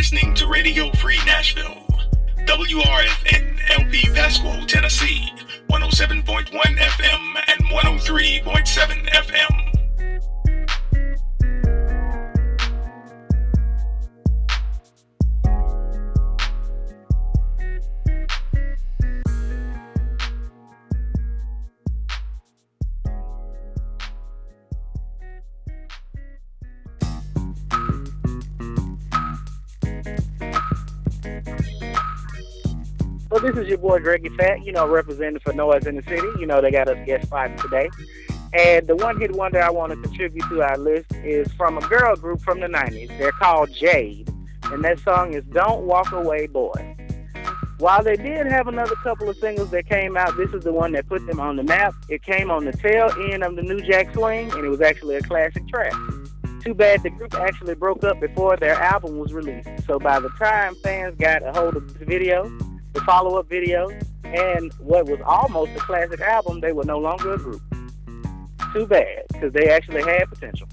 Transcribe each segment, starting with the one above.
listening to Radio Free Nashville, WRFN LP Pasquo, Tennessee, 107.1 FM and 103.7 FM. Well, this is your boy Greggy Fat, representing for Noise in the City. They got us guest spots today. And the one hit wonder I want to contribute to our list is from a girl group from the 90s. They're called Jade. And that song is Don't Walk Away, Boy. While they did have another couple of singles that came out, this is the one that put them on the map. It came on the tail end of the New Jack Swing, and it was actually a classic track. Too bad the group actually broke up before their album was released. So by the time fans got a hold of this video, the follow-up video, and what was almost a classic album, they were no longer a group. Too bad, because they actually had potential.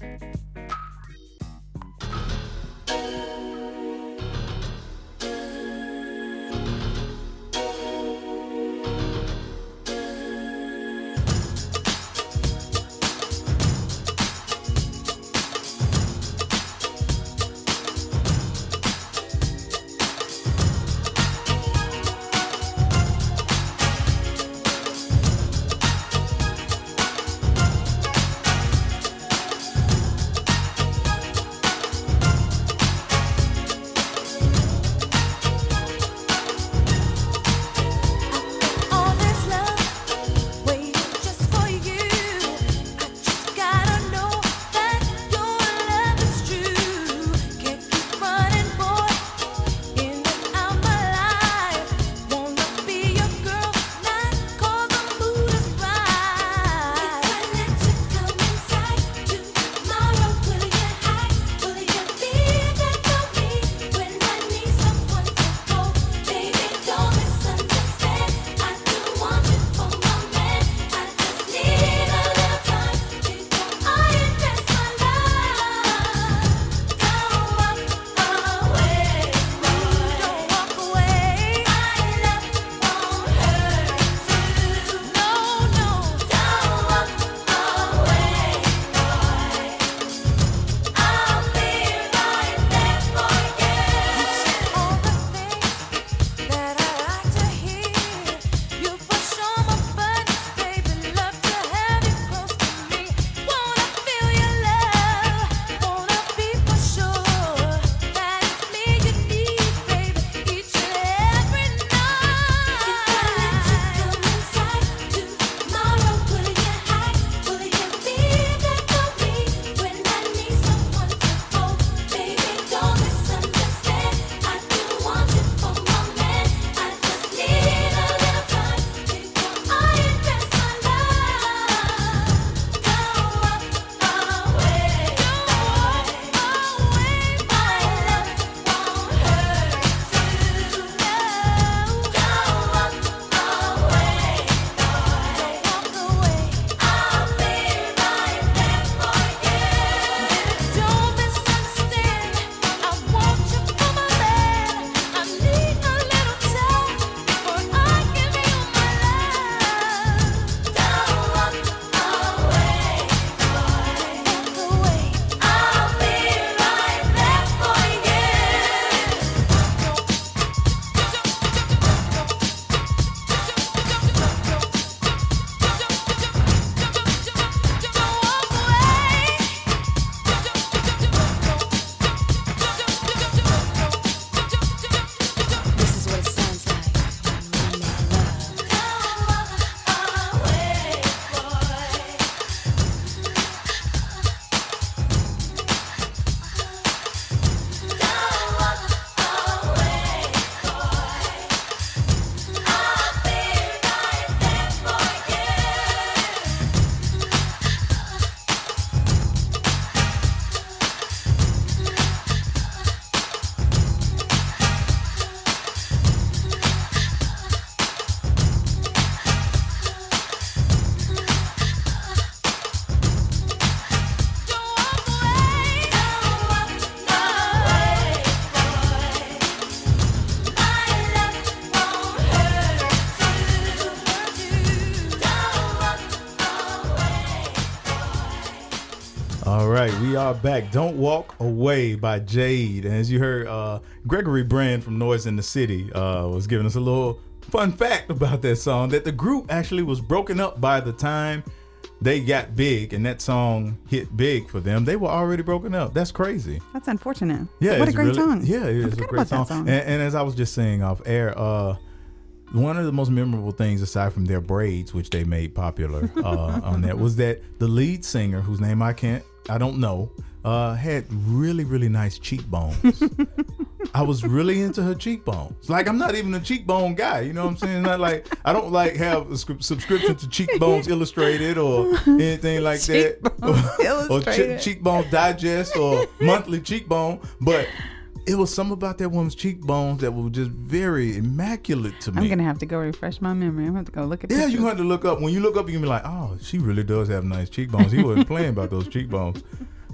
right, we are back. Don't Walk Away by Jade. And as you heard, Gregory Brand from Noise in the City was giving us a little fun fact about that song, that the group actually was broken up by the time they got big and that song hit big for them. They were already broken up. That's crazy. That's unfortunate. Yeah, what a great song. Yeah, it is a great song. And as I was just saying off air, one of the most memorable things, aside from their braids, which they made popular on that, was that the lead singer, whose name I don't know, had really, really nice cheekbones. I was really into her cheekbones. Like, I'm not even a cheekbone guy, you know what I'm saying? Not like, I don't like have a subscription to Cheekbones Illustrated or anything like that. Or Cheekbones Digest or Monthly Cheekbone. But it was something about that woman's cheekbones that were just very immaculate to me. I'm going to have to go refresh my memory. I'm going to have to go look at pictures. Yeah, you're going to look up. When you look up, you're going to be like, oh, she really does have nice cheekbones. He wasn't playing about those cheekbones.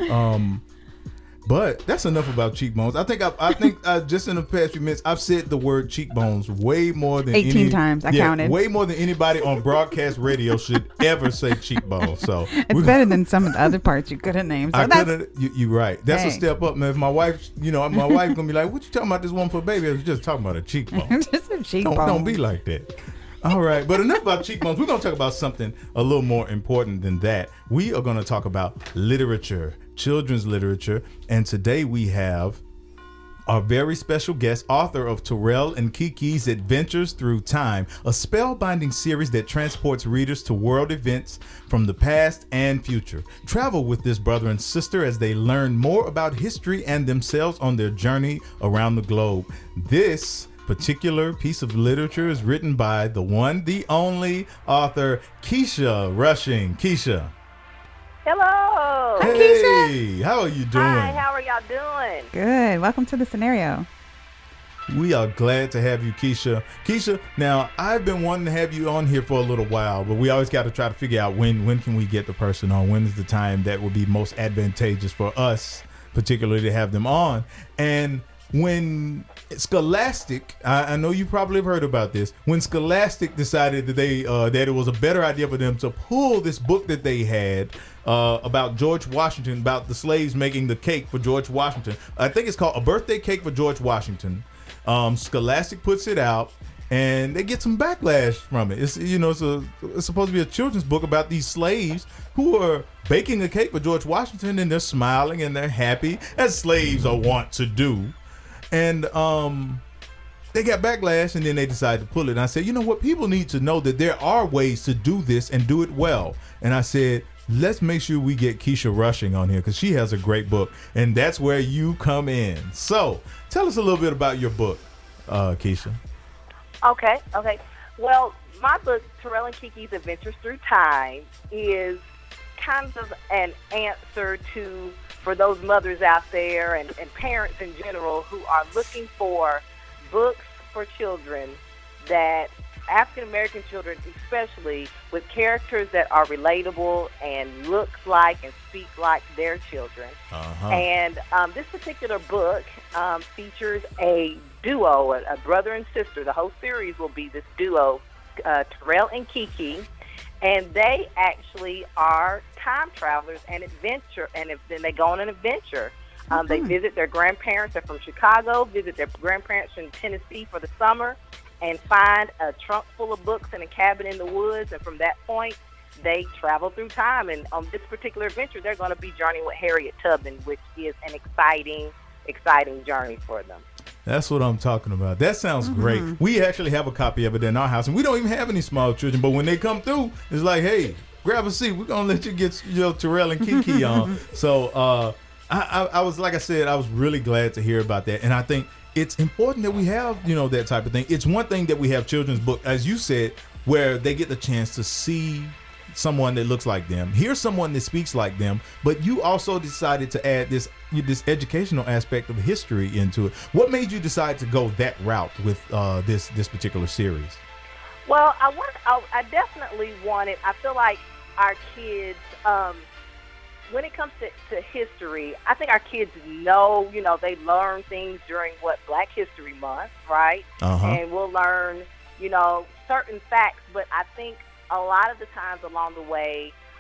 But that's enough about cheekbones. I think just in the past few minutes, I've said the word cheekbones way more than 18 times. I counted. Way more than anybody on broadcast radio should ever say cheekbones. So it's better than some of the other parts you could have named. So you're right. That's a step up, man. If my wife, my wife gonna be like, "What you talking about this one for, baby?" I was just talking about a cheekbone. Just a cheekbone. Don't be like that. All right, but enough about cheekbones. We're going to talk about something a little more important than that. We are going to talk about literature, children's literature, and today we have our very special guest, author of Terrell and Kiki's Adventures Through Time, a spellbinding series that transports readers to world events from the past and future. Travel with this brother and sister as they learn more about history and themselves on their journey around the globe. This particular piece of literature is written by the one, the only author, Keisha Rushing. Keisha. Hello. Hi, Hey, Keisha. How are you doing? Hi, how are y'all doing? Good. Welcome to the scenario. We are glad to have you, Keisha. Keisha, now I've been wanting to have you on here for a little while, but we always got to try to figure out when can we get the person on? When is the time that will be most advantageous for us, particularly to have them on? And when Scholastic, I know you probably have heard about this, when Scholastic decided that that it was a better idea for them to pull this book that they had about George Washington, about the slaves making the cake for George Washington. I think it's called A Birthday Cake for George Washington. Scholastic puts it out, and they get some backlash from it. It's supposed to be a children's book about these slaves who are baking a cake for George Washington, and they're smiling and they're happy, as slaves are wont to do. And they got backlash, and then they decided to pull it. And I said, you know what? People need to know that there are ways to do this and do it well. And I said, let's make sure we get Keisha Rushing on here because she has a great book, and that's where you come in. So tell us a little bit about your book, Keisha. Okay. Well, my book, Terrell and Kiki's Adventures Through Time, is kind of an answer for those mothers out there and parents in general who are looking for books for children, that African-American children especially, with characters that are relatable and look like and speak like their children. And this particular book features a duo, a brother and sister. The whole series will be this duo, Terrell and Kiki. And they actually are time travelers and then they go on an adventure. They visit their grandparents. They're from Chicago, visit their grandparents in Tennessee for the summer, and find a trunk full of books in a cabin in the woods. And from that point, they travel through time. And on this particular adventure, they're going to be journeying with Harriet Tubman, which is an exciting journey for them. That's what I'm talking about. That sounds great. We actually have a copy of it in our house, and we don't even have any small children. But when they come through, it's like, hey, grab a seat. We're going to let you get Terrell and Kiki on. So I was, like I said, I was really glad to hear about that. And I think it's important that we have, that type of thing. It's one thing that we have children's book, as you said, where they get the chance to see someone that looks like them, hear someone that speaks like them, but you also decided to add this educational aspect of history into it. What made you decide to go that route with this particular series? Well, I definitely wanted, I feel like our kids, when it comes to history, I think our kids know, they learn things during Black History Month, right? And we'll learn, certain facts, but I think a lot of the times along the way,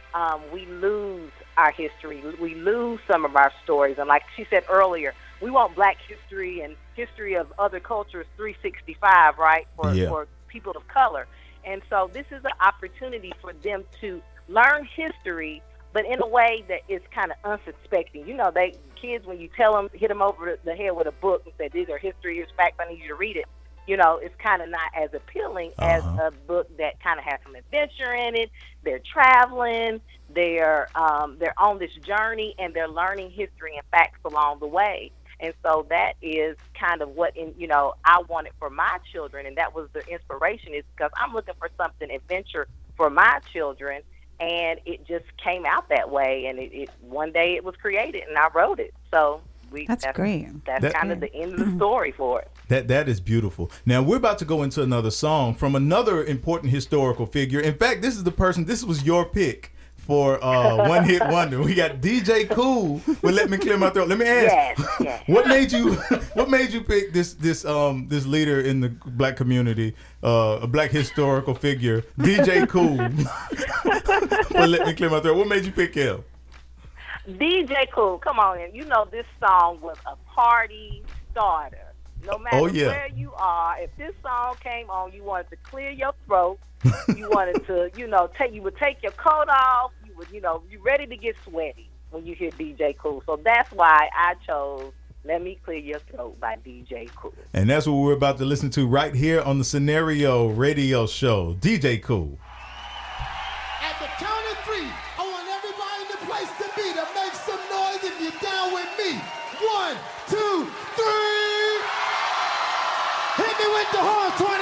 we lose our history. We lose some of our stories. And like she said earlier, we want Black history and history of other cultures 365, right, for people of color. And so this is an opportunity for them to learn history, but in a way that is kind of unsuspecting. You know, kids, when you tell them, hit them over the head with a book and say, these are history, here's facts, I need you to read it. You know, it's kind of not as appealing as a book that kind of has some adventure in it. They're traveling, they're on this journey, and they're learning history and facts along the way. And so that is kind of what, I wanted for my children, and that was the inspiration, is because I'm looking for something adventure for my children, and it just came out that way. And it one day it was created, and I wrote it. So that's great. That's kind of the end of the story for it. That is beautiful. Now we're about to go into another song from another important historical figure. In fact, this was your pick for One Hit Wonder. We got DJ Kool with "Let Me Clear My Throat." Let me ask, yes. what made you pick this leader in the Black community, a Black historical figure, DJ Kool, for "Let Me Clear My Throat"? What made you pick him? DJ Kool, come on in. You know this song was a party starter. No matter where you are, if this song came on, you wanted to clear your throat. You wanted to, you would take your coat off. You would, you ready to get sweaty when you hear DJ Kool. So that's why I chose "Let Me Clear Your Throat" by DJ Kool. And that's what we're about to listen to right here on the Scenario Radio Show. DJ Kool. At the count of three, I want everybody in the place to be to make some noise if you're down with me. 1, 2, 3. Hit me with the horn, 20.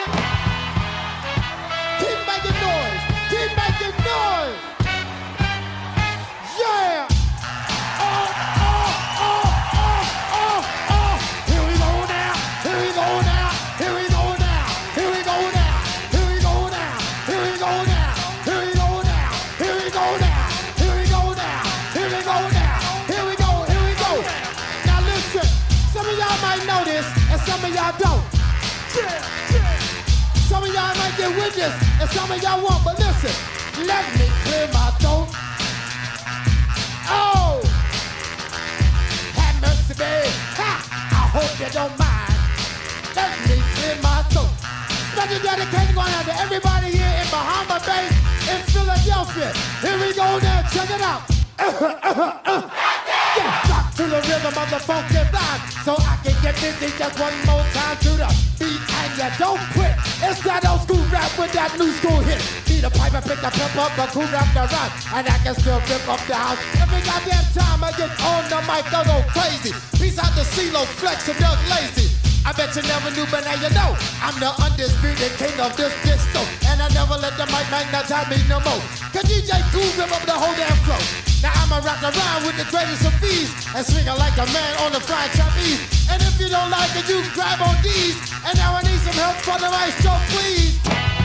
Keep making noise. Keep making noise. Yeah. Oh. Here we go now. Here we go now. Here we go now. Here we go now. Here we go now. Here we go now. Here we go now. Here we go now. Here we go now. Here we go now. Here we go. Here we go. Now listen. Some of y'all might know this, and some of y'all don't. Some of y'all might get with this, and some of y'all won't, but listen. Let me clear my throat. Oh! Have mercy, babe. Ha! I hope you don't mind. Let me clear my throat. Special dedication going out to everybody here in Bahama Bay, in Philadelphia. Here we go now, check it out. Yeah, rock to the rhythm of the funky vibe, so I can get busy just one more time to the beat, and you don't quit. It's that old school rap with that new school hit. Beat a pipe and pick the pep up, but cool rap the rhyme, and I can still rip up the house. Every goddamn time I get on the mic, I go crazy. Peace out to CeeLo, Flex, and Doug Lazy. I bet you never knew, but now you know. I'm the undisputed king of this disco, and I never let the mic magnetize me no more. Cause DJ Kool rip up the whole damn flow. Now I'ma rock around with the greatest of ease, and swing like a man on the fried trapeze. And if you don't like it, you can grab on these. And now I need some help from the maestro, please.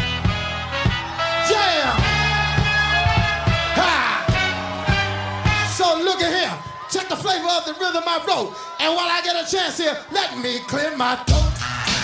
Jam! Ha! So look at here. Check the flavor of the rhythm I wrote. And while I get a chance here, let me clear my throat.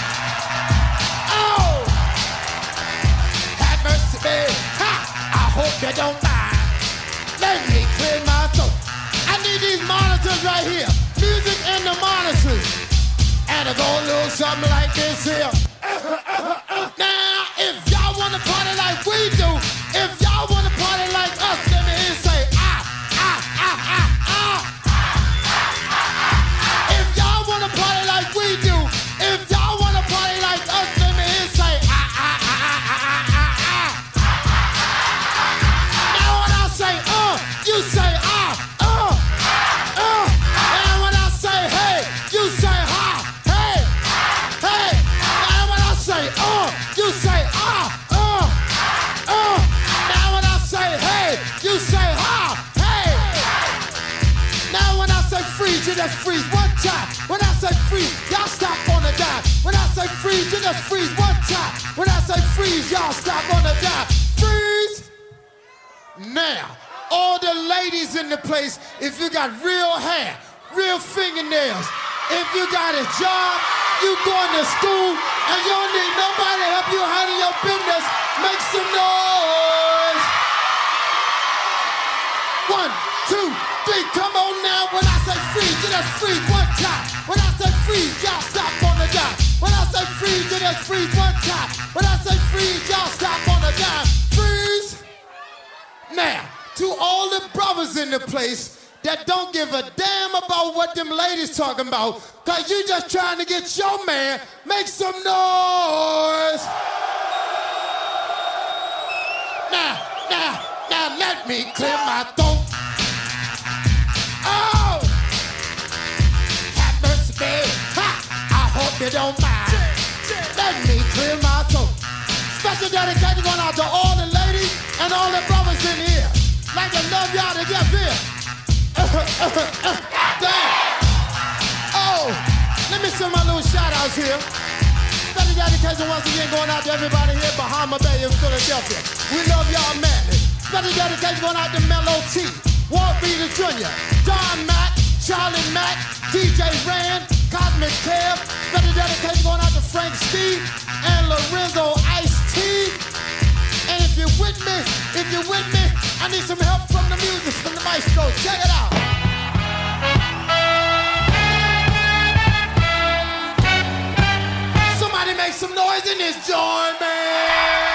Oh! Have mercy, babe. Ha! I hope you don't mind. Let me clear my throat. I need these monitors right here. Music and the monitors. And it go a little something like this here. Now, if y'all wanna party like we do, if y'all wanna party like us, let me hear say ah. If y'all wanna party like we do, if y'all wanna party like us, let me hear say Now when I say you say And when I say hey, you say ha, hey. Now when I say you say Now when I say hey, you say ha, hey. Now when I say freeze, you just freeze one time. When I say freeze, y'all stop on the dime. When I say freeze, you just freeze one time. When I say freeze, y'all stop on the dime. Freeze! Now, all the ladies in the place, if you got real hair, real fingernails, if you got a job, you going to school, and you don't need nobody to help you handle your business, make some noise! beat, come on now. When I say freeze, you just freeze one time. When I say freeze, y'all stop on the dime. When I say freeze, you just freeze one time. When I say freeze, y'all stop on the dime. Freeze. Now, to all the brothers in the place that don't give a damn about what them ladies talking about, cause you just trying to get your man, make some noise. Now, let me clear my throat. Oh, have mercy, babe. Ha! I hope you don't mind. Let me clear my throat. Special dedication going out to all the ladies and all the brothers in here. Like to love y'all to get here. Damn. Oh, let me send my little shout outs here. Special dedication once again going out to everybody here, Bahama Bay in Philadelphia. We love y'all madly. Special dedication going out to Mellow T, Walt Beater Jr., Don Mack, Charlie Mack, DJ Rand, Cosmic Kev. Special dedication going out to Frank Steve and Lorenzo Ice T. And if you're with me, I need some help from the music, from the maestro. Check it out. Somebody make some noise in this joint, man.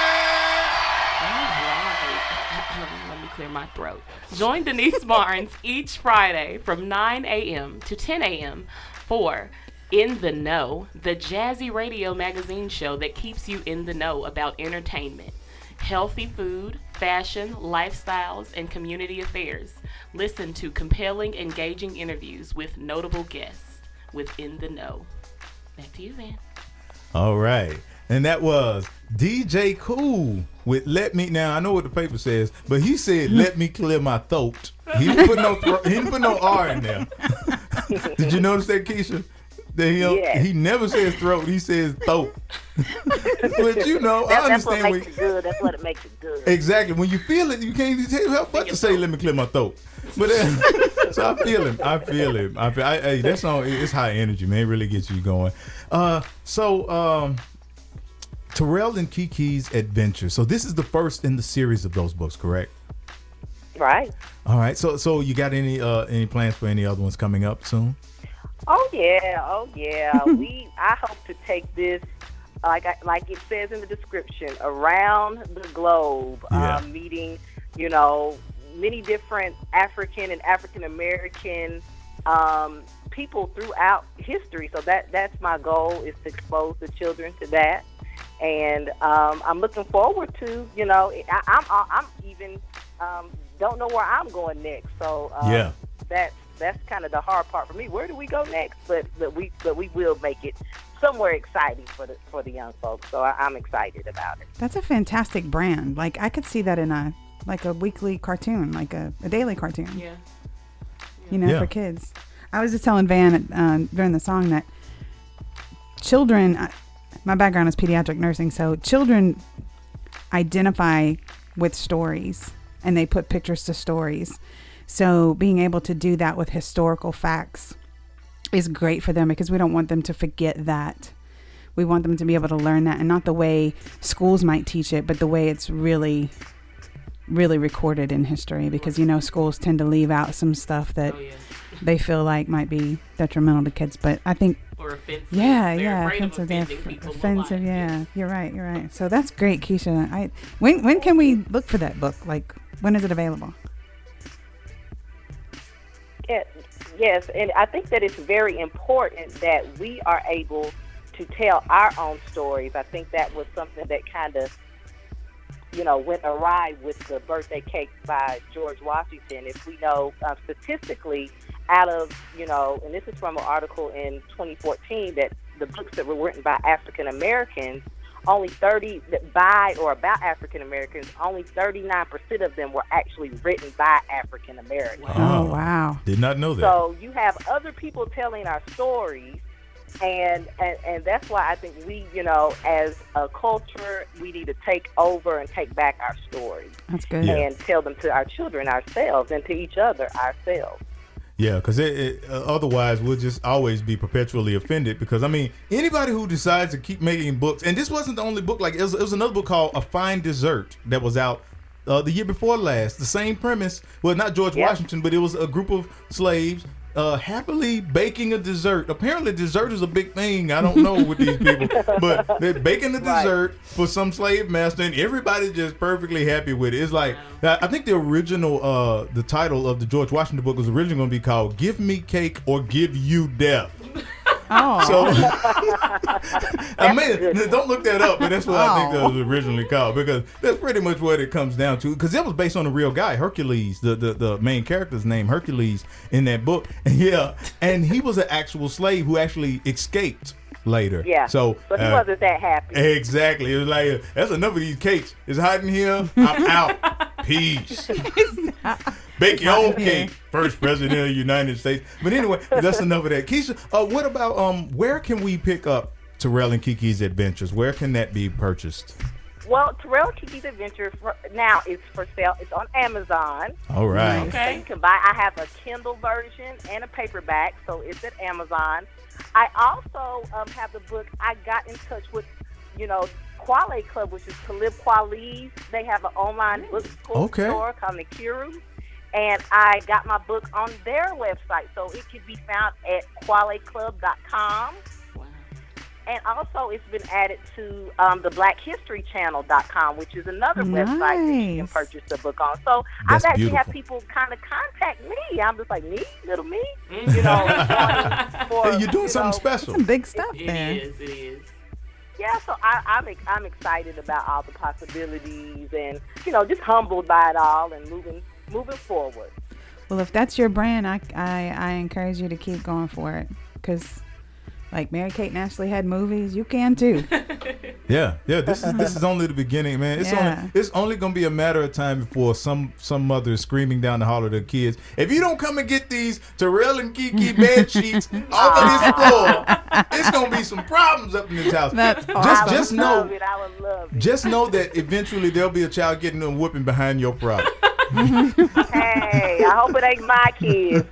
Let me clear my throat. Join Denise Barnes each Friday from 9 a.m. to 10 a.m. for In the Know, the jazzy radio magazine show that keeps you in the know about entertainment, healthy food, fashion, lifestyles, and community affairs. Listen to compelling, engaging interviews with notable guests with In the Know. Back to you, Van. All right. And that was DJ Cool with Let Me. Now, I know what the paper says, but he said, let me clear my throat. He didn't put no R in there. Did you notice that, Keisha? That he never says throat, he says throat. But you know, I understand. That's what makes it good. That's what it makes it good. Exactly. When you feel it, you can't even help but to say, let me clear my throat. But so I feel him. Hey, that song, it's high energy, man. It really gets you going. Terrell and Kiki's Adventure. So this is the first in the series of those books, correct? Right. All right. So you got any plans for any other ones coming up soon? Oh yeah. I hope to take this, like it says in the description, around the globe, meeting, many different African and African American people throughout history. So that's my goal, is to expose the children to that. And I'm looking forward to, I'm even don't know where I'm going next. So that's kind of the hard part for me. Where do we go next? But we will make it somewhere exciting for the young folks. So I'm excited about it. That's a fantastic brand. Like, I could see that in a weekly cartoon, like a daily cartoon. Yeah. For kids. I was just telling Van during the song that children, my background is pediatric nursing, so children identify with stories and they put pictures to stories. So being able to do that with historical facts is great for them, because we don't want them to forget that. We want them to be able to learn that, and not the way schools might teach it, but the way it's really, really recorded in history, because, schools tend to leave out some stuff that they feel like might be detrimental to kids. But I think, or offensive. Offensive. Yeah, you're right. So that's great, Keisha. When can we look for that book? Like, when is it available? Yes, and I think that it's very important that we are able to tell our own stories. I think that was something that kind of, went awry with the birthday cake by George Washington. If we know statistically, out of, and this is from an article in 2014, that the books that were written by African Americans, only 30 by or about African Americans, only 39% of them were actually written by African Americans. Oh, wow. Did not know that. So you have other people telling our stories, and that's why I think we, as a culture, we need to take over and take back our stories. That's good. And tell them to our children ourselves and to each other ourselves. Yeah, because otherwise we'll just always be perpetually offended. Because, anybody who decides to keep making books, and this wasn't the only book, like it was another book called A Fine Dessert that was out the year before last. The same premise. Well, not George Washington, but it was a group of slaves happily baking a dessert. Apparently, dessert is a big thing. I don't know with these people, but they're baking a dessert for some slave master, and everybody's just perfectly happy with it. It's like I think the original, the title of the George Washington book was originally going to be called "Give Me Cake or Give You Death." Oh. So, I mean, don't look that up, but that's what I think that was originally called, because that's pretty much what it comes down to. Because it was based on a real guy, Hercules, the main character's name, Hercules, in that book. And he was an actual slave who actually escaped later. Yeah. So he wasn't that happy. Exactly. It was like, that's enough of these cakes. It's hot in here. I'm out. Peace. Bake your own cake. First president of the United States. But anyway, that's enough of that. Keisha, what about where can we pick up Terrell and Kiki's Adventures? Where can that be purchased? Well, Terrell and Kiki's Adventures now is for sale. It's on Amazon. All right. So you can buy. I have a Kindle version and a paperback, so it's at Amazon. I also have the book. I got in touch with, Quale Club, which is Talib Kweli's. They have an online bookstore called Nakiru. And I got my book on their website, so it can be found at qualeclub.com. Wow. And also, it's been added to the BlackHistoryChannel.com, which is another website that you can purchase the book on. So I've actually had people kind of contact me. I'm just like, me? Little me? Hey, you're doing something special. Some big stuff there. It is. Yeah, so I'm excited about all the possibilities and, just humbled by it all and moving forward. Well, if that's your brand, I encourage you to keep going for it, because like Mary Kate and Ashley had movies, you can too. Yeah. This is only the beginning, man. It's only gonna be a matter of time before some mother is screaming down the hall to their kids, if you don't come and get these Terrell and Kiki bed sheets off of this floor, it's gonna be some problems up in this house. That's awesome. Just know that eventually there'll be a child getting a whooping behind your product. Hey, I hope it ain't my kids.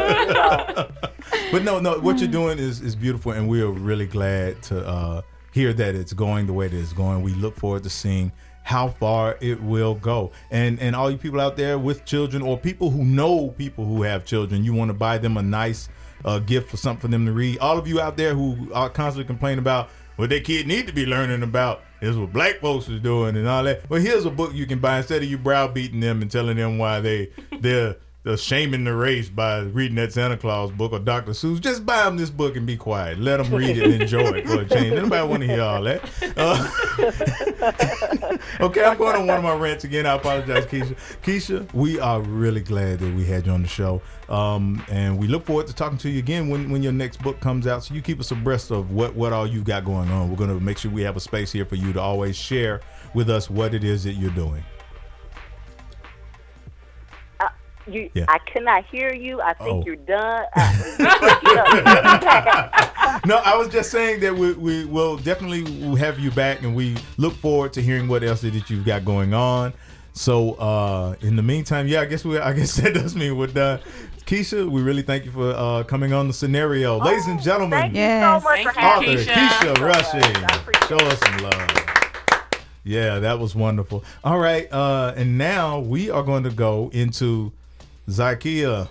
But no, what you're doing is beautiful, and we are really glad to hear that it's going the way that it's going. We look forward to seeing how far it will go. And all you people out there with children, or people who know people who have children, you want to buy them a nice gift for something for them to read. All of you out there who are constantly complaining about what their kid need to be learning about is what black folks is doing and all that. Well, here's a book you can buy instead of you browbeating them and telling them why they're shaming the race by reading that Santa Claus book or Dr. Seuss. Just buy them this book and be quiet. Let them read it and enjoy it for a change. Nobody want to hear all that. Okay, I'm going on one of my rants again. I apologize, Keisha. Keisha, we are really glad that we had you on the show. And we look forward to talking to you again when your next book comes out. So you keep us abreast of what all you got going on. We're going to make sure we have a space here for you to always share with us what it is that you're doing. I cannot hear you. I think you're done. No, I was just saying that we will definitely have you back, and we look forward to hearing what else that you've got going on. So in the meantime, I guess that does mean we're done. Keisha, we really thank you for coming on The Scenario. Ladies and gentlemen, thank you so much for having me. Keisha Rushing. Show us some love. Yeah, that was wonderful. All right, and now we are going to go into Zai's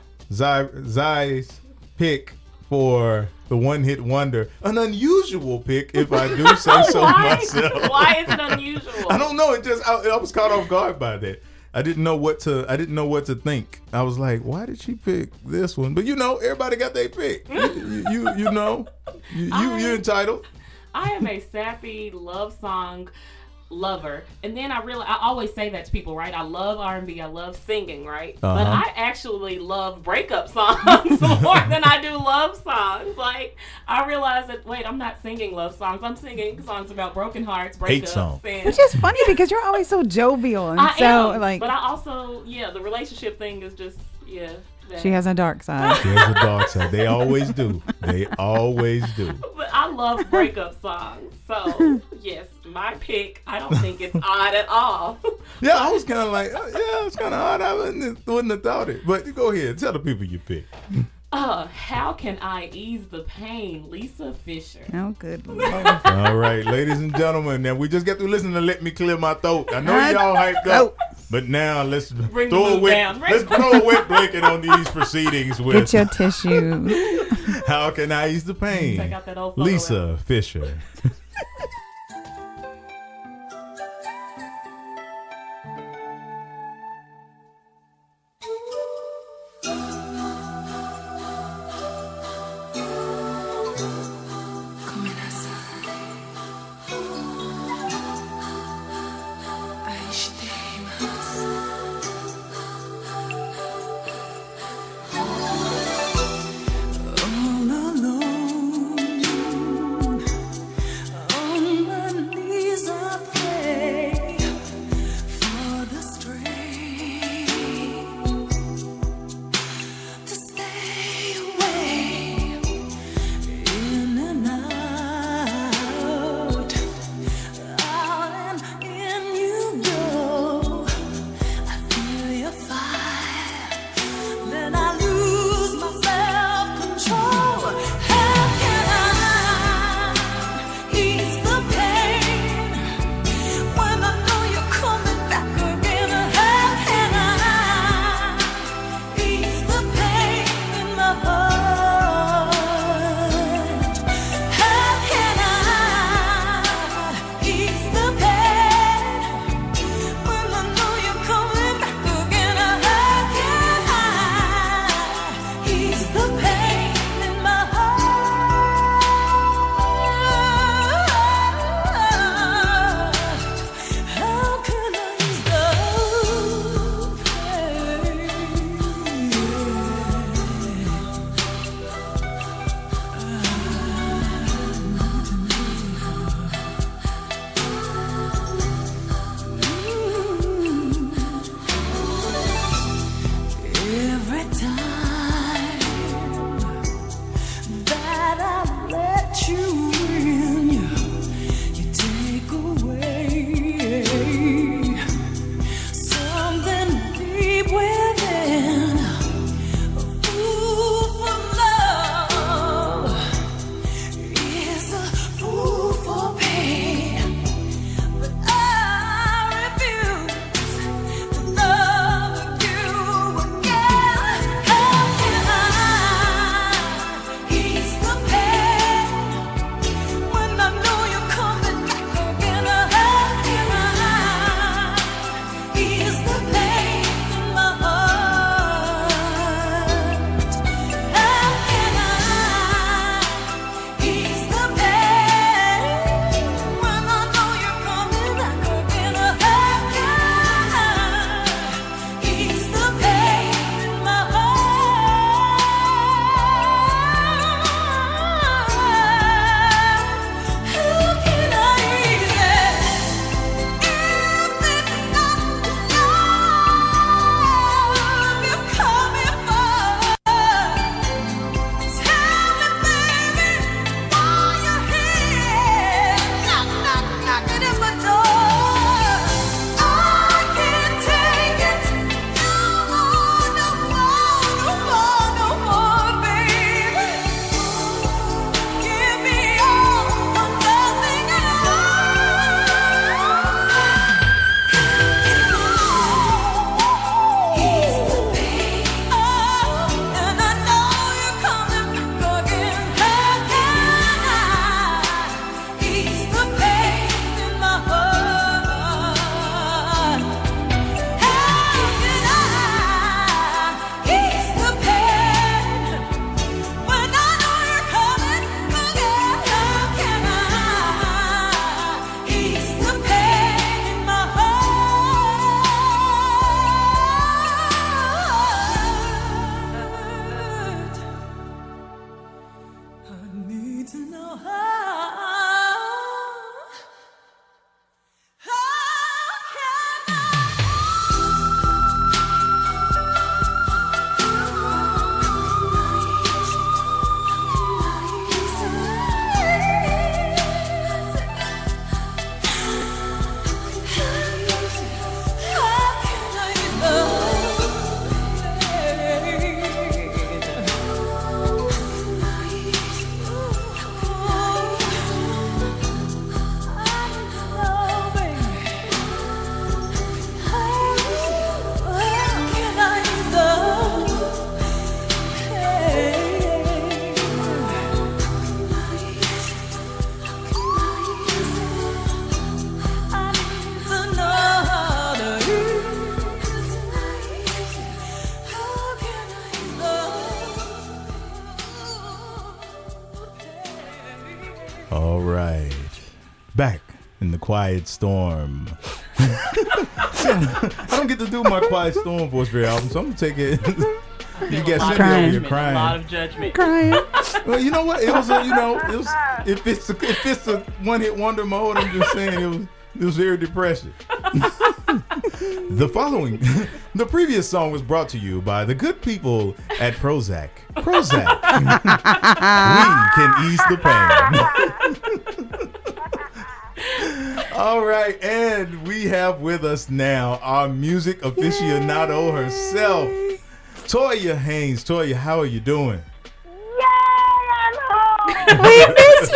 pick for the one-hit wonder. An unusual pick, if I do say so myself. Why is it unusual? I don't know. I was caught off guard by that. I didn't know what to think. I was like, why did she pick this one? But everybody got their pick. You're entitled. I am a sappy love song lover, and then I always say that to people, right? I love R&B, I love singing, right? But I actually love breakup songs more than I do love songs. Like, I realize that, wait, I'm not singing love songs, I'm singing songs about broken hearts, breakups, which is funny because you're always so jovial, and but I also, the relationship thing is just, she has a dark side. She has a dark side. They always do. But I love breakup songs. So, yes, my pick, I don't think it's odd at all. Yeah, I was kind of like, it's kind of odd. I wouldn't have thought it. But go ahead. Tell the people you picked. How Can I Ease the Pain? Lisa Fischer. Oh, good Lord. All right, ladies and gentlemen. Now, we just got to listen to Let Me Clear My Throat. I know y'all hyped up. But now let's Bring throw the a mood wet, down. let's throw a wet blanket on these proceedings with Get your tissue. How Can I Ease the Pain? Check out that old photo Lisa album. Fisher. All alone, back in the quiet storm. I don't get to do my quiet storm voice very often, so I'm gonna take it. You got Cindy over here crying. A lot of judgment. Crying. Well, you know what? It was if it's a one-hit wonder mode, I'm just saying it was very depressing. The previous song was brought to you by the good people at Prozac. Prozac. We can ease the pain. All right, and we have with us now our music aficionado herself, Toya Haynes. Toya, how are you doing? Yay, I'm home. We miss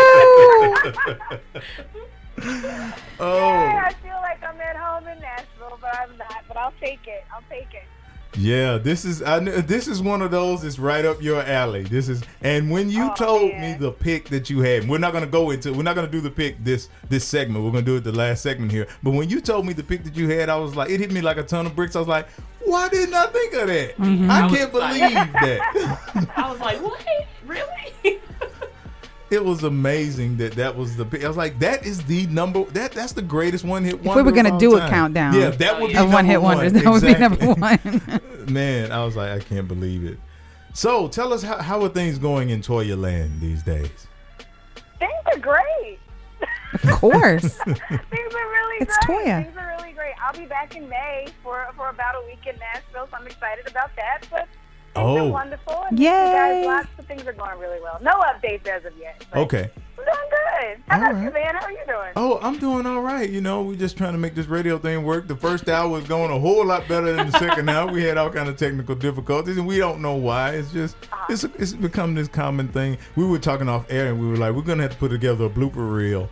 you. Oh, Yay, I feel like I'm at home in Nashville, but I'm not. But I'll take it. yeah. This is one of those. It's right up your alley. And when you told me the pick that you had, we're not gonna do the pick this segment. We're gonna do it the last segment here. But when you told me the pick that you had, I was like, it hit me like a ton of bricks. I was like, why didn't I think of that? Mm-hmm. I can't believe that. I was like, what? Really? It was amazing that was the pick. I was like, that is the number. That's the greatest one-hit wonder. If we were gonna do time. A countdown, yeah, that would be of one-hit wonders. That would be number one. Man, I was like, I can't believe it. So, tell us how are things going in Toya Land these days? Things are great. Of course. Things are really It's great. Toya. Things are really great. I'll be back in May for about a week in Nashville, so I'm excited about that. But things are wonderful. And Yay. you guys, lots of things are going really well. No updates as of yet. But Okay. I'm doing good. How about you, man? How are you doing? Oh, I'm doing all right. You know, we're just trying to make this radio thing work. The first hour was going a whole lot better than the second hour. We had all kind of technical difficulties, and we don't know why. It's just it's become this common thing. We were talking off air, and we were like, we're gonna have to put together a blooper reel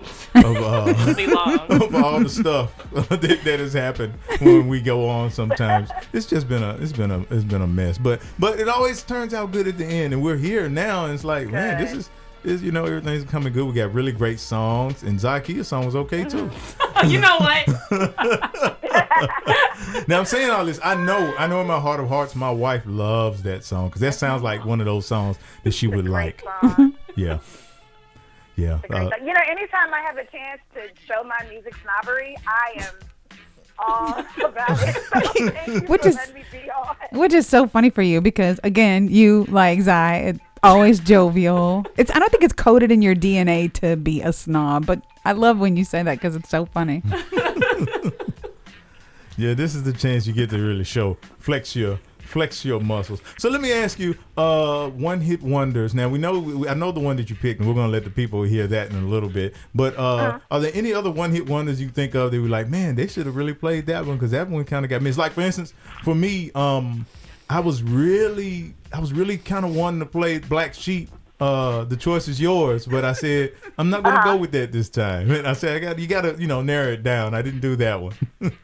of all the stuff that has happened when we go on. Sometimes it's just been a mess, but it always turns out good at the end, and we're here now, and it's like, good. Man, this is everything's coming good. We got really great songs, and Zakia's song was okay too. You know what? Now I'm saying all this. I know in my heart of hearts, my wife loves that song because that sounds like one of those songs that she would like. Yeah. You know, anytime I have a chance to show my music snobbery, I am all about it. So thank you for letting me be on. Which is so funny for you because again, you like Zai. Always jovial. I don't think it's coded in your DNA to be a snob, but I love when you say that because it's so funny. Yeah, this is the chance you get to really flex your muscles. So let me ask you, one-hit wonders. Now I know the one that you picked, and we're gonna let the people hear that in a little bit. But are there any other one-hit wonders you think of that were like, man, they should have really played that one because that one kind of got missed? Like for instance, for me, I was really kind of wanting to play Black Sheep. The choice is yours, but I said I'm not gonna go with that this time. And I said you gotta narrow it down. I didn't do that one.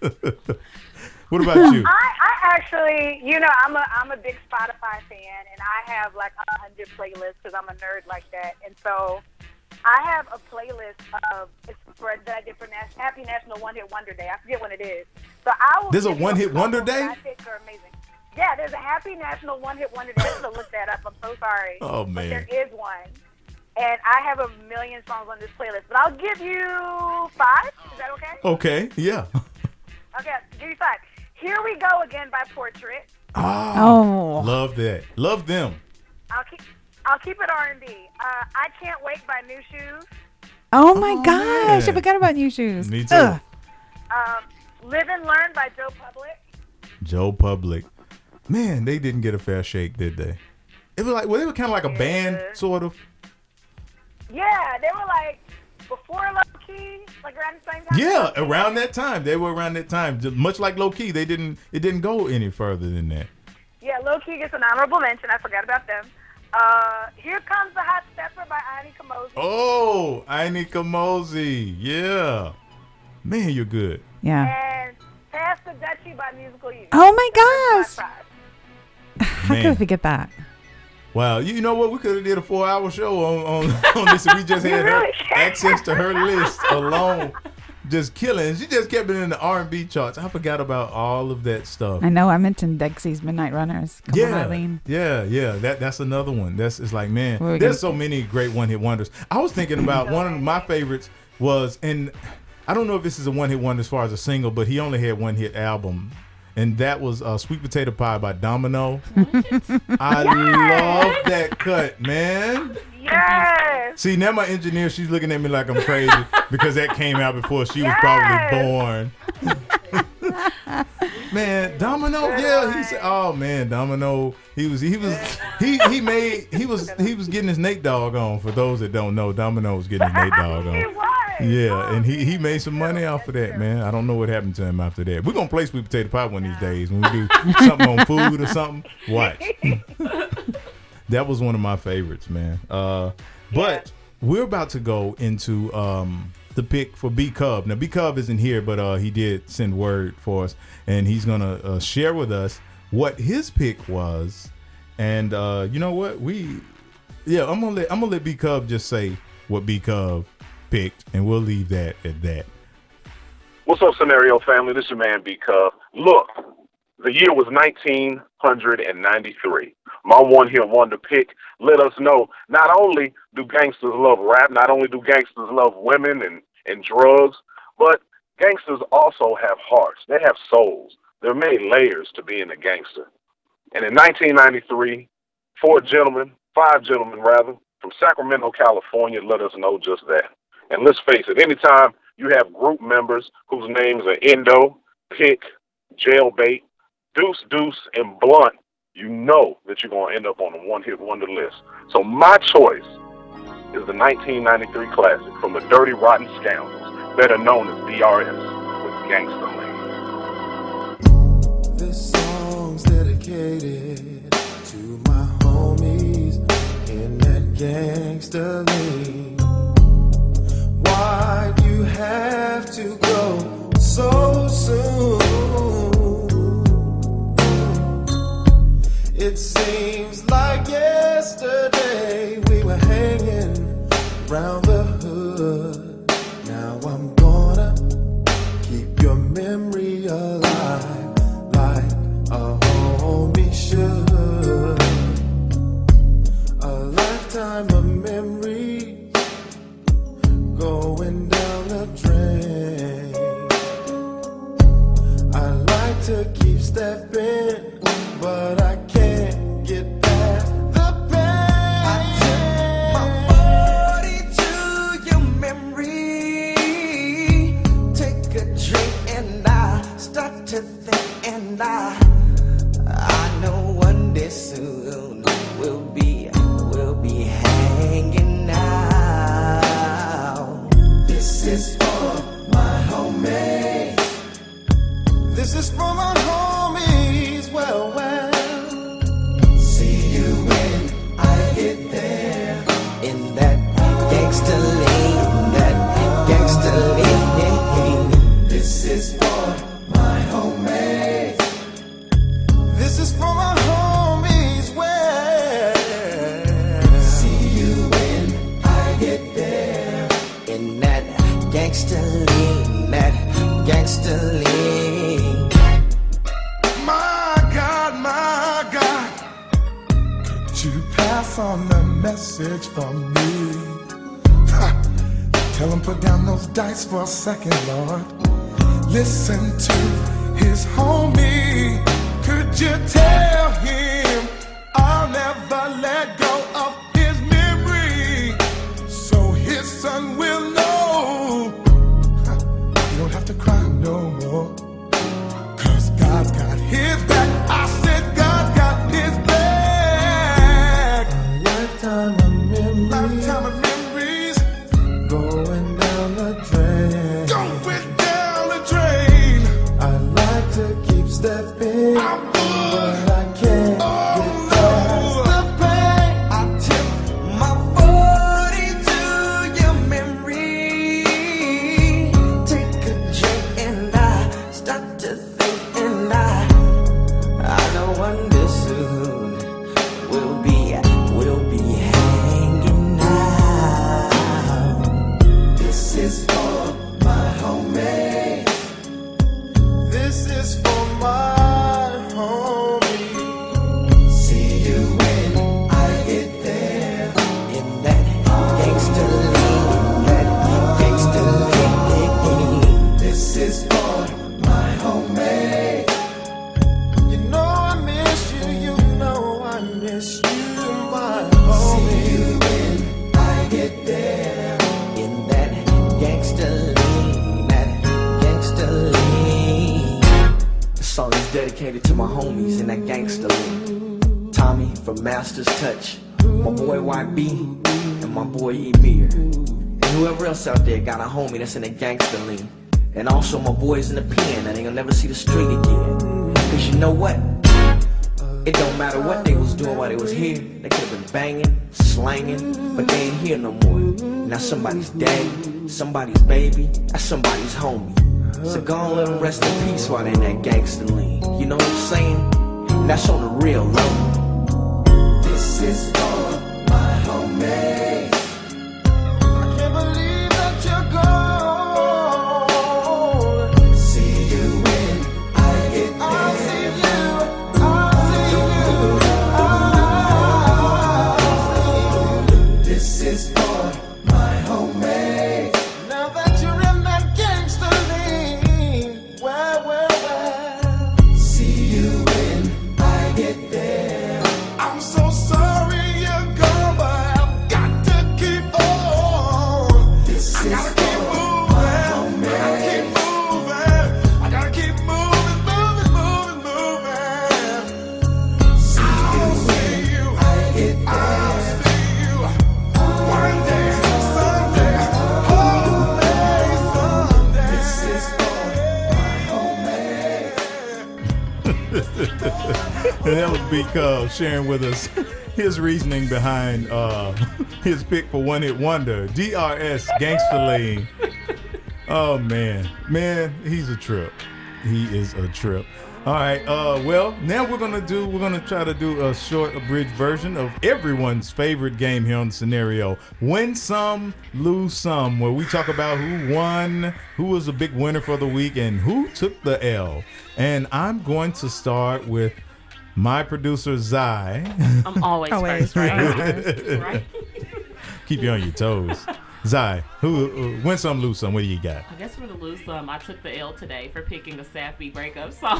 What about you? I actually, I'm a big Spotify fan, and I have like 100 playlists because I'm a nerd like that. And so I have a playlist of that I did for Happy National One Hit Wonder Day. I forget when it is. So There's a One Hit Wonder Day? I think are amazing. Yeah, there's a Happy National One Hit Wonder Day. I have to look that up. I'm so sorry. Oh, man. But there is one. And I have a million songs on this playlist. But I'll give you 5. Is that okay? Okay, yeah. Okay, I'll give you 5. Here We Go Again by Portrait. Oh. Love that. Love them. I'll keep it R&B. I Can't Wait by New Shoes. Oh, my gosh. Man. I forgot about New Shoes. Me too. Live and Learn by Joe Public. Joe Public. Man, they didn't get a fair shake, did they? It was like, they were kind of like a band, sort of. Yeah, they were like before Low Key, like around the same time. Yeah, around that time. They were around that time. Just much like Low Key, it didn't go any further than that. Yeah, Low Key gets an honorable mention. I forgot about them. Here Comes the Hot Stepper by Aini Kamosi. Oh, Aini Kamosi. Yeah. Man, you're good. Yeah. And Pass the Dutchie by Musical Youth. Oh, my gosh. How could I forget that? Wow, you know what? We could have did a 4-hour show on this. We just had her access to her list alone, just killing. She just kept it in the R&B charts. I forgot about all of that stuff. I know. I mentioned Dexy's Midnight Runners. Come on, Eileen. Yeah. That's another one. It's like, man, there's so many great one-hit wonders. I was thinking about one of my favorites. was, and I don't know if this is a one-hit wonder as far as a single, but he only had one-hit album, and that was Sweet Potato Pie by Domino. I love that cut, man. Yes. See, now my engineer, she's looking at me like I'm crazy because that came out before she was probably born. Man, Domino, yeah, he said, oh man, Domino, he was getting his Nate Dogg on. For those that don't know, Domino was getting his Nate Dogg on. Yeah, and he made some money off of that, man. I don't know what happened to him after that. We're gonna play Sweet Potato Pie one of these days when we do something on food or something. Watch. That was one of my favorites, man. But we're about to go into the pick for B Cub. Now, B Cub isn't here, but he did send word for us, and he's gonna share with us what his pick was. And you know what? I'm gonna let B Cub just say what B Cub picked, and we'll leave that at that. What's up, Scenario family? This is your man B Cub. Look, the year was 1993. My one-hit wonder pick let us know not only do gangsters love rap, not only do gangsters love women and drugs, but gangsters also have hearts. They have souls. There are many layers to being a gangster. And in 1993, five gentlemen from Sacramento, California let us know just that. And let's face it, anytime you have group members whose names are Endo, Pick, Jailbait, Deuce, and Blunt, you know that you're going to end up on a one-hit wonder list. So my choice is the 1993 classic from the Dirty Rotten Scoundrels, better known as DRS, with Gangsta Lean. This song's dedicated to my homies in that Gangsta Lean. Why'd you have to go so soon? It seems like yesterday we were hanging around the hood. Now I'm gonna keep your memory alive like a homie should. A lifetime of memories going down the drain. I like to keep stepping, but I can't get past the pain. I took my body to your memory. Take a drink and I start to think, and I know one day soon we'll be hanging out. This is for my homies. This is for my homies. Well. See you when I get there. In that gangsta lane, This is for my homies. This is for my homies. Well, see you when I get there. In that gangsta lane, My God, could you pass on the message from me? Tell him put down those dice for a second, Lord. Listen to his homie. Could you tell him I'll never let go of his memory, so his son will know you don't have to cry no more, 'cause God's got his back. I said God's got his back. A lifetime of memories going down the drain. I like to keep stepping, but I can't get past the pain. I tip my body to your memory. Take a drink and I start to think, and I know one day soon we'll be hanging out. This is for my homies. This is for my homie. See you when I get there. In that gangsta lean, dedicated to my homies in that gangster league. Tommy from Master's Touch, my boy YB, and my boy Emir. And whoever else out there got a homie that's in a gangster league. And also my boys in the pen that ain't gonna never see the street again. Cause you know what? It don't matter what they was doing while they was here. They could have been banging, slanging, but they ain't here no more. Now somebody's daddy, somebody's baby, that's somebody's homie. So go on, let them rest in peace while they in that gangster lean. You know what I'm saying? And that's on the real low. This is for my homies. I can't believe that you're gone. See you when I get there. I'll see you. I'll see you. This is for my homies. Now that you're in that gangster lean, well. See you when I get there. I'm so sorry you're gone, but I've got to keep on. This I gotta keep moving. I gotta keep moving. See you when I get there. I'll see you one day, someday, someday. This is for my homies. And that was because sharing with us his reasoning behind his pick for One Hit Wonder, DRS Gangsta Lean. Oh man, he's a trip. He is a trip. All right, well, now we're gonna try to do a short abridged version of everyone's favorite game here on the Scenario, Win Some, Lose Some, where we talk about who won, who was a big winner for the week, and who took the L. And I'm going to start with my producer, Zai. I'm always first, right? Right. Keep you on your toes. Zai, who win some, lose some? What do you got? I guess for the lose some, I took the L today for picking a sappy breakup song.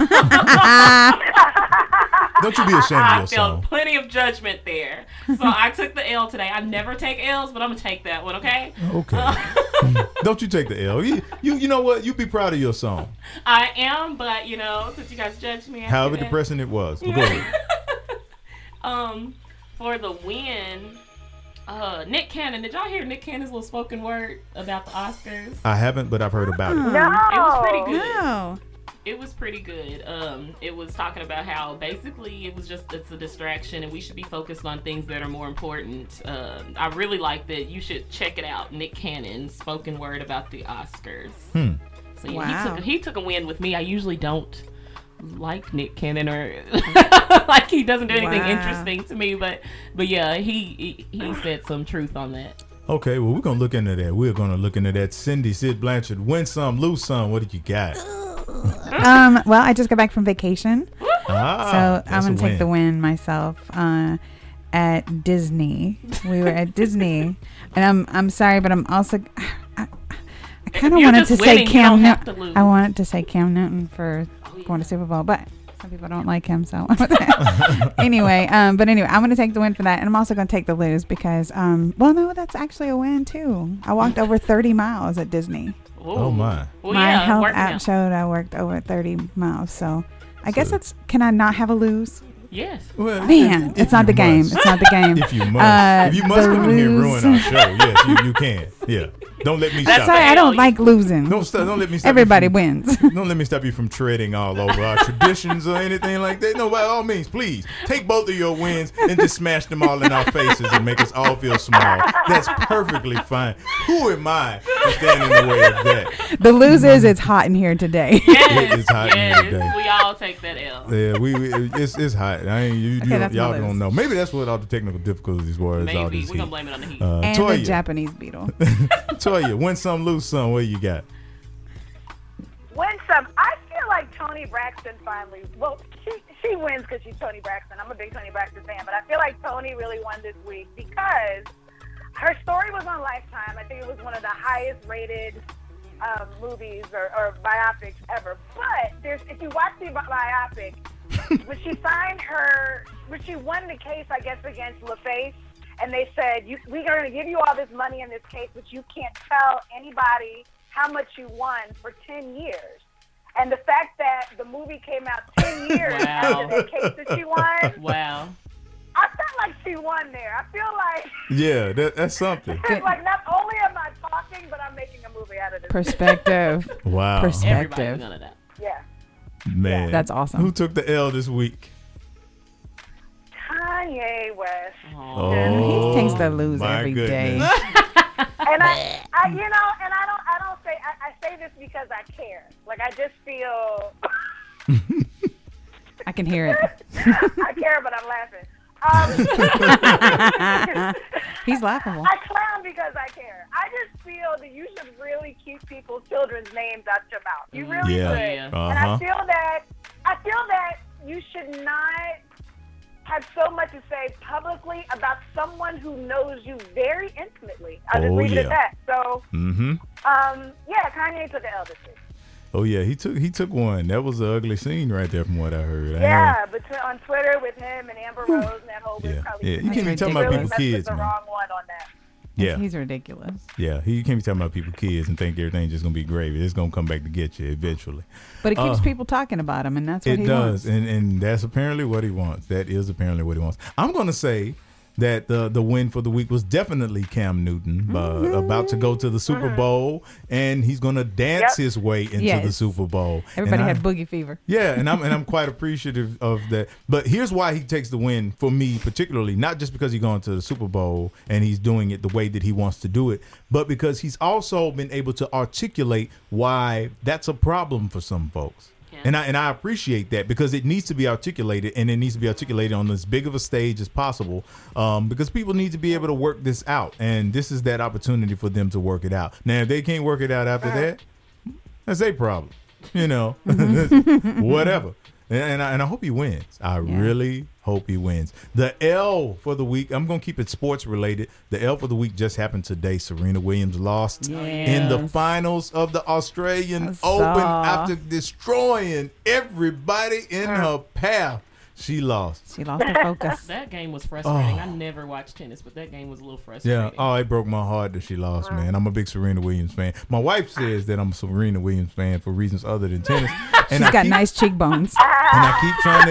Don't you be ashamed of I your felt song. plenty of judgment there. So I took the L today. I never take L's, but I'm going to take that one, okay? Okay. Don't you take the L. You know what? You be proud of your song. I am, but, since you guys judged me. However depressing it was. Go ahead. For the win... Nick Cannon. Did y'all hear Nick Cannon's little spoken word about the Oscars? I haven't, but I've heard about it. No. It was pretty good. No. It was pretty good. It was talking about how basically it's a distraction and we should be focused on things that are more important. I really like that. You should check it out. Nick Cannon's spoken word about the Oscars. So yeah, wow. he took a win with me. I usually don't like Nick Cannon or like he doesn't do anything interesting to me, but yeah, he said some truth on that. Okay, well, we're gonna look into that. We're gonna look into that. Cindy, Sid Blanchard, win some, lose some. What did you got? Well, I just got back from vacation, so I'm gonna take the win myself. At Disney, we were at Disney, and I'm sorry, but I'm also I kind of wanted to say Cam Newton. I wanted to say Cam Newton for going to Super Bowl, but some people don't like him, so anyway, I'm going to take the win for that, and I'm also going to take the lose because no, that's actually a win too. I walked over 30 miles at Disney. Oh my. Well, my health app showed I worked over 30 miles, so I guess can I not have a lose? Yes. Well, Man, it's not the game. It's not the game. If you must come in here and ruin our show, yes, you can. Yeah. Don't let me stop. Sorry, I don't like losing. Don't let me stop. Everybody wins. Don't let me stop you from treading all over our traditions or anything like that. No, by all means, please take both of your wins and just smash them all in our faces and make us all feel small. That's perfectly fine. Who am I to stand in the way of that? The loser is it's hot in here today. Yes, It's hot in here today. We all take that L. Yeah, it's hot. Y'all don't know. Maybe that's what all the technical difficulties were. Maybe we're gonna blame it on the heat. And Toya. the Japanese beetle. Toya, win some, lose some. What do you got? Win some. I feel like Toni Braxton finally. Well, she wins because she's Toni Braxton. I'm a big Toni Braxton fan, but I feel like Toni really won this week because her story was on Lifetime. I think it was one of the highest rated movies or biopics ever. But if you watch the biopic, when she won the case, I guess, against LaFace, and they said, we're going to give you all this money in this case, but you can't tell anybody how much you won for 10 years. And the fact that the movie came out 10 years after that case that she won. Wow. I felt like she won there. I feel like. Yeah, that's something. It's like not only am I talking, but I'm making a movie out of this. Perspective. Wow. Perspective. None of that. Yeah. Man. That's awesome. Who took the L this week? Kanye West. Oh, he takes the lose my every goodness. day. And I don't say I say this because I care. Like I just feel. I can hear it. I care, but I'm laughing. He's laughable. I clown because I care. I just feel that you should really keep people's children's names out your mouth. You really should. Yeah. And I feel that you should not have so much to say publicly about someone who knows you very intimately. I'll just leave it at that. So, Kanye took the L this week. Oh yeah, he took one. That was an ugly scene right there, from what I heard. On Twitter with him and Amber Rose and that whole bit. Yeah, you can't be talking about people's kids, man. Wrong one on that. Yeah, he's ridiculous. Yeah, you can't be talking about people's kids and think everything's just gonna be gravy. It's gonna come back to get you eventually. But it keeps people talking about him, and that's what he wants. It does, and that's apparently what he wants. That is apparently what he wants. I'm gonna say that the win for the week was definitely Cam Newton, about to go to the Super Bowl, and he's gonna dance his way into the Super Bowl. Everybody had boogie fever. Yeah, and I'm quite appreciative of that. But here's why he takes the win for me, particularly, not just because he's going to the Super Bowl and he's doing it the way that he wants to do it, but because he's also been able to articulate why that's a problem for some folks. And I appreciate that, because it needs to be articulated, and it needs to be articulated on as big of a stage as possible, because people need to be able to work this out, and this is that opportunity for them to work it out. Now, if they can't work it out after that, that's their problem, whatever. And I hope he wins. I really hope he wins. The L for the week, I'm going to keep it sports related. The L for the week just happened today. Serena Williams lost in the finals of the Australian Open after destroying everybody in her path. She lost. She lost her focus. That game was frustrating. I never watched tennis, but that game was a little frustrating. Yeah. Oh, it broke my heart that she lost, man. I'm a big Serena Williams fan. My wife says that I'm a Serena Williams fan for reasons other than tennis. And She's got nice cheekbones. And I keep trying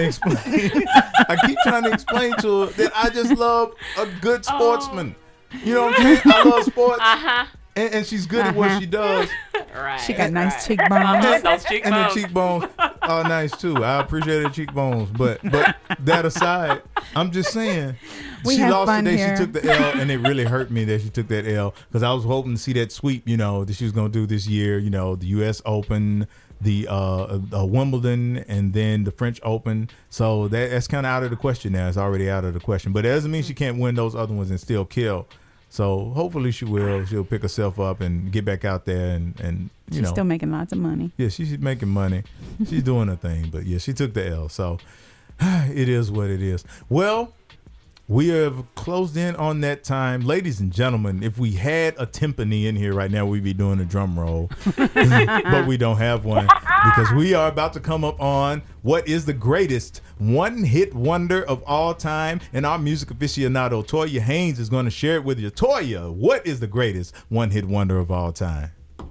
to explain to her that I just love a good sportsman. You know what I'm saying? I love sports. And she's good at what she does. Right. She got nice cheekbones. Those cheekbones. And the cheekbones are nice too. I appreciate her cheekbones. But that aside, I'm just saying, she lost today. She took the L, and it really hurt me that she took that L, because I was hoping to see that sweep, that she was going to do this year. The U.S. Open, the Wimbledon, and then the French Open. So that's kind of out of the question now. It's already out of the question. But it doesn't mean she can't win those other ones and still kill. So hopefully she will. She'll pick herself up and get back out there, and she's still making lots of money. Yeah, she's making money. She's doing her thing. But yeah, she took the L. So it is what it is. Well, we have closed in on that time. Ladies and gentlemen, if we had a timpani in here right now, we'd be doing a drum roll. But we don't have one, because we are about to come up on what is the greatest one-hit wonder of all time. And our music aficionado, Toya Haynes, is going to share it with you. Toya, what is the greatest one-hit wonder of all time?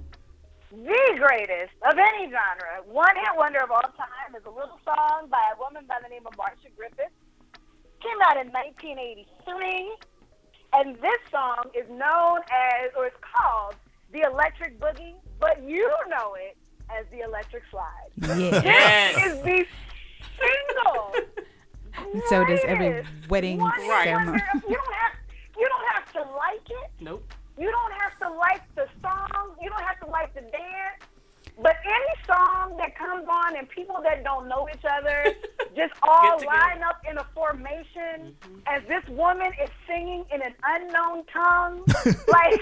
The greatest of any genre. One-hit wonder of all time is a little song by a woman by the name of Marcia Griffith. Came out in 1983, and this song is known as, or it's called, The Electric Boogie, but you know it as The Electric Slide. Yes. This is the single. So does every wedding ceremony. You don't have to like it. Nope. You don't have to like the song. You don't have to like the dance. But any song that comes on and people that don't know each other just all line up in a formation as this woman is singing in an unknown tongue. Like,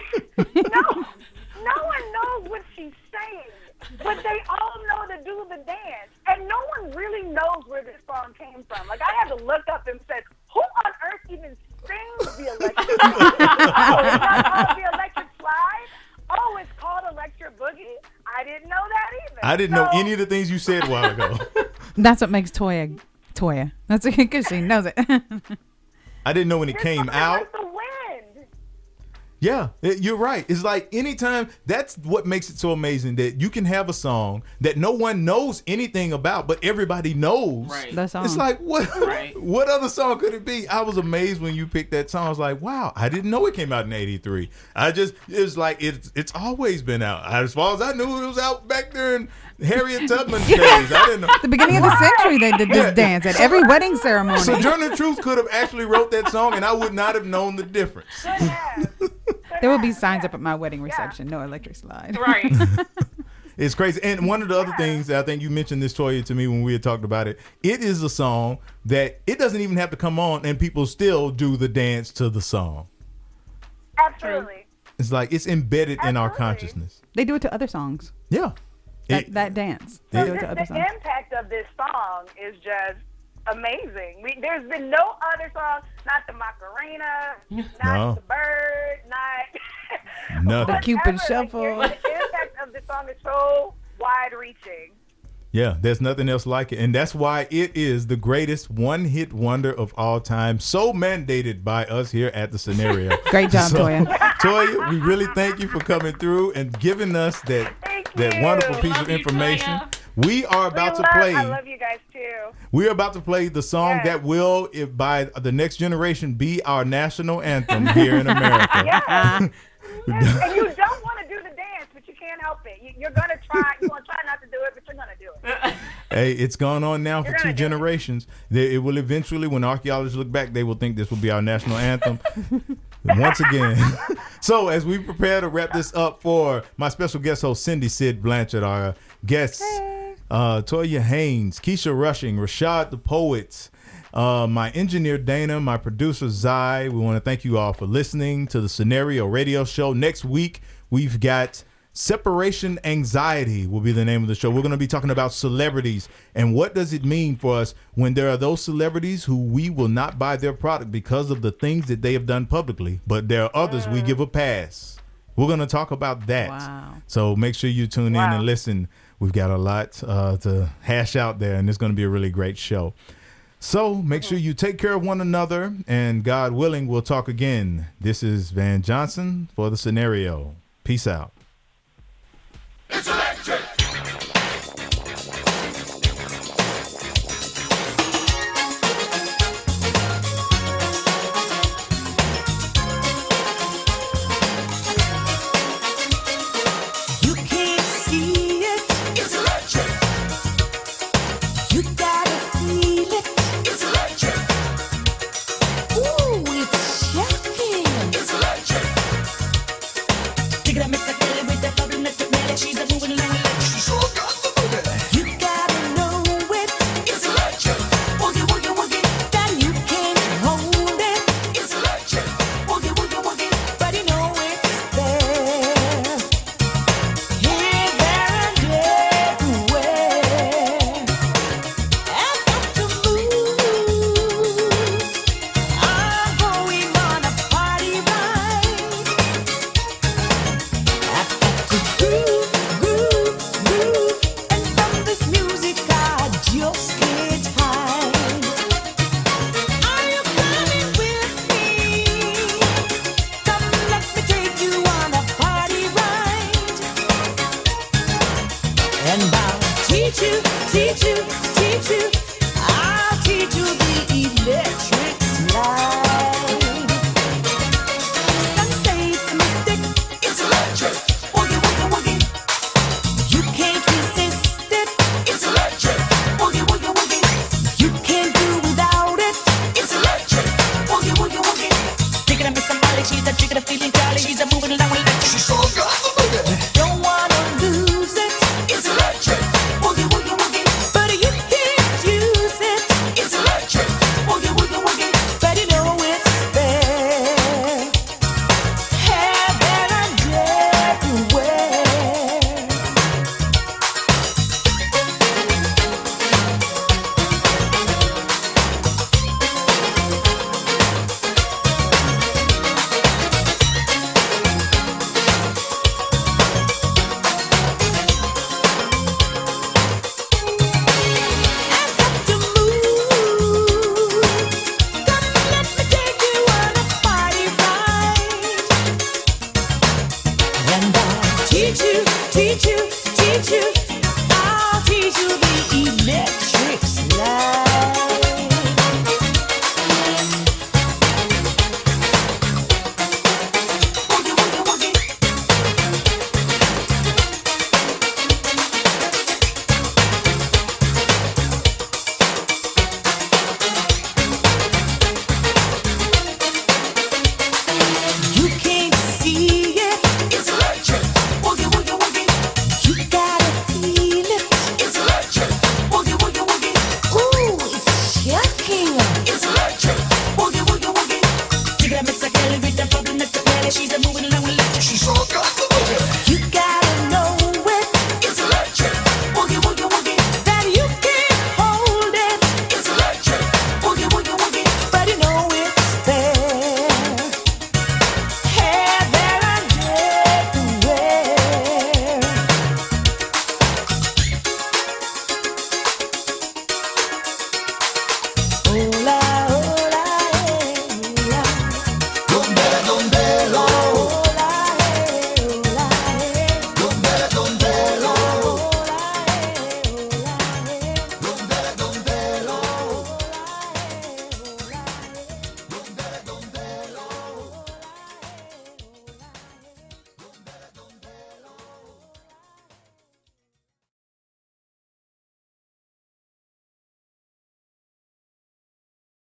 no one knows what she's saying, but they all know to do the dance. And no one really knows where this song came from. Like, I had to look up and said, who on earth even sings The Electric Slide? Oh, it's not called The Electric Slide? Oh, it's called Electric Boogie? I didn't know that either. I didn't know any of the things you said a while ago. That's what makes Toya. That's because she knows it. I didn't know when it came out. Like the wind. Yeah, you're right. It's like anytime, that's what makes it so amazing that you can have a song that no one knows anything about, but everybody knows the song. It's like, what other song could it be? I was amazed when you picked that song. I was like, wow, I didn't know it came out in 83. It was like, it's always been out. As far as I knew, it was out back there in Harriet Tubman's days. I didn't know. At the beginning of the century, they did this dance at every wedding ceremony. Sojourner Truth could have actually wrote that song, and I would not have known the difference. There will be signs up at my wedding reception, no electric slide. Right. It's crazy. And one of the other things, I think you mentioned this, Toya, to me when we had talked about it, it is a song that it doesn't even have to come on and people still do the dance to the song. Absolutely. It's like it's embedded in our consciousness. They do it to other songs. Yeah. That dance. They do it to other songs. The impact of this song is just amazing. There's been no other song, not the Macarena, not the Bird, not the Cupid Shuffle. The impact of the song is so wide-reaching. Yeah, there's nothing else like it. And that's why it is the greatest one-hit wonder of all time. So mandated by us here at The Scenario. Great job, Toya. Toya, we really thank you for coming through and giving us that wonderful piece of information. Toya. We are about to play. I love you guys too. We are about to play the song that will, by the next generation, be our national anthem here in America. Yes. And you don't want to do the dance, but you can't help it. You're going to try. You're going to try not to do it, but you're going to do it. Hey, it's gone on now for 2 generations. It will eventually, when archaeologists look back, they will think this will be our national anthem. Once again. So as we prepare to wrap this up for my special guest host, Cindy Sid Blanchard, our guests, Toya Haynes, Keisha Rushing, Rashad the Poets, my engineer Dana, my producer Zai. We want to thank you all for listening to the Scenario Radio Show. Next week, we've got Separation Anxiety will be the name of the show. We're going to be talking about celebrities and what does it mean for us when there are those celebrities who we will not buy their product because of the things that they have done publicly, but there are others we give a pass. We're going to talk about that. Wow. So make sure you tune in and listen. We've got a lot to hash out there, and it's going to be a really great show. So make sure you take care of one another, and God willing, we'll talk again. This is Van Johnson for The Scenario. Peace out.